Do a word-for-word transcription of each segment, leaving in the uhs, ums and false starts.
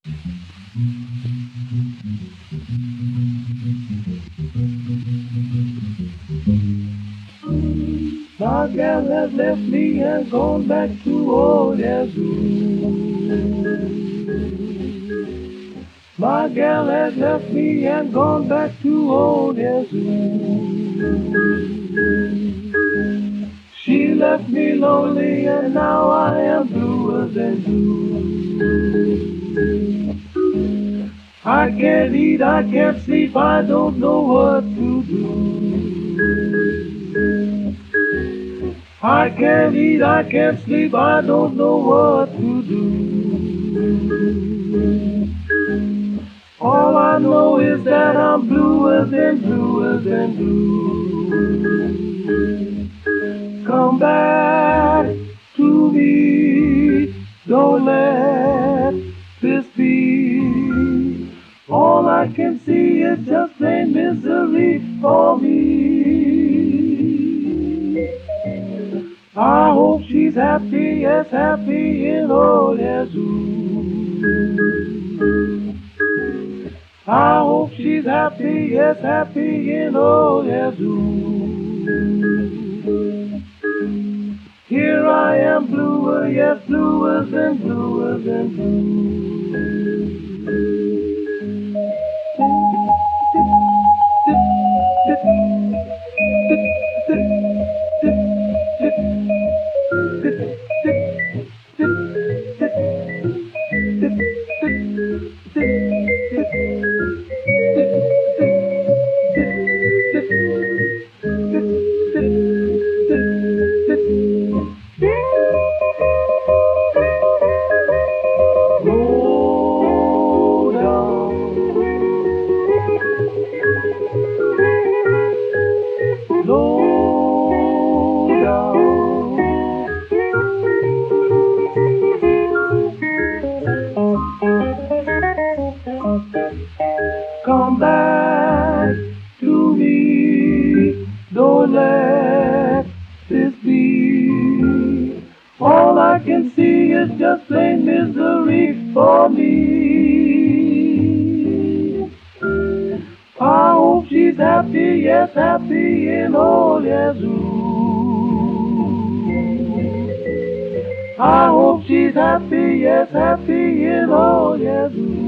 My gal has left me and gone back to old Yazoo. My gal has left me and gone back to old Yazoo. She left me lonely and now I am bluer than blue. I can't eat, I can't sleep, I don't know what to do. I can't eat, I can't sleep, I don't know what to do. All I know is that I'm bluer than bluer than blue. Come back to me, don't let this be. All I can see is just plain misery for me. I hope she's happy, yes, happy in old Yazoo. I hope she's happy, yes, happy in old Yazoo. Here I am bluer, yes, bluer than bluer than blue. Come back to me, don't let this be. All I can see is just plain misery for me. I hope she's happy, yes, happy in old Yazoo. I hope she's happy, yes, happy in old Yazoo.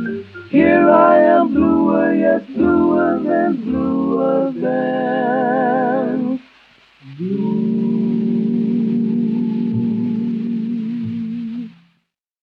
Here I am bluer, yes, bluer than bluer than